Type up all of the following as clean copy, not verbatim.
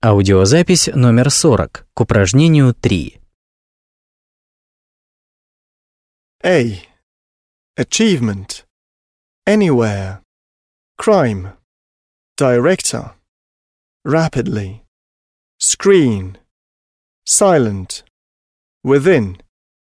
Аудиозапись номер 40 к упражнению 3. A. Achievement. Anywhere. Crime. Director. Rapidly. Screen. Silent. Within.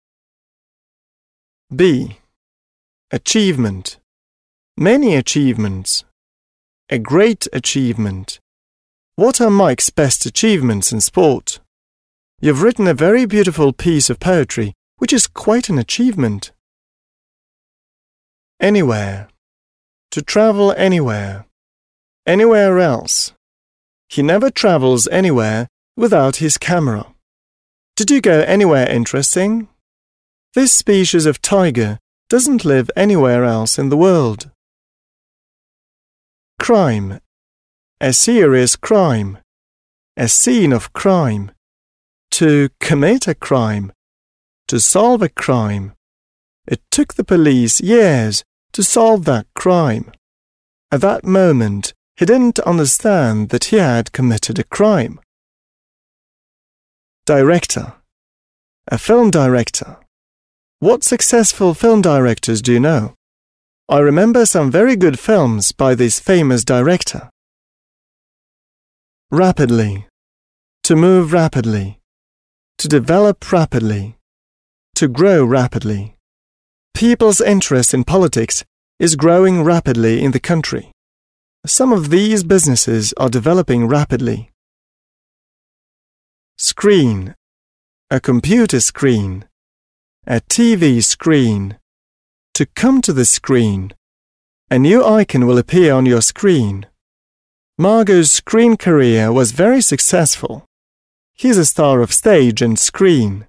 B. Achievement. Many achievements. A great achievement. What are Mike's best achievements in sport? You've written a very beautiful piece of poetry, which is quite an achievement. Anywhere. To travel anywhere. Anywhere else. He never travels anywhere without his camera. Did you go anywhere interesting? This species of tiger doesn't live anywhere else in the world. Crime. A serious crime. A scene of crime. To commit a crime. To solve a crime. It took the police years to solve that crime. At that moment, he didn't understand that he had committed a crime. Director. A film director. What successful film directors do you know? I remember some very good films by this famous director. Rapidly. To move rapidly. To develop rapidly. To grow rapidly. People's interest in politics is growing rapidly in the country. Some of these businesses are developing rapidly. Screen. A computer screen. A TV screen. To come to the screen. A new icon will appear on your screen. Margot's screen career was very successful. He's a star of stage and screen.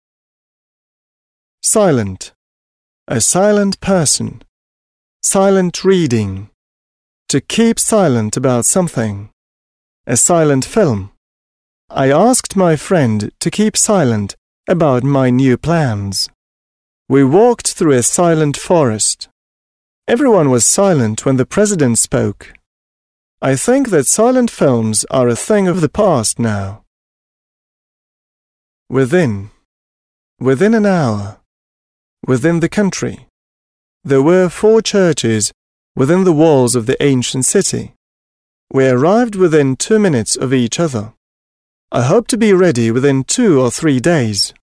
Silent. A silent person. Silent reading. To keep silent about something. A silent film. I asked my friend to keep silent about my new plans. We walked through a silent forest. Everyone was silent when the president spoke. I think that silent films are a thing of the past now. Within. Within an hour. Within the country. There were 4 churches within the walls of the ancient city. We arrived within 2 minutes of each other. I hope to be ready within 2 or 3 days.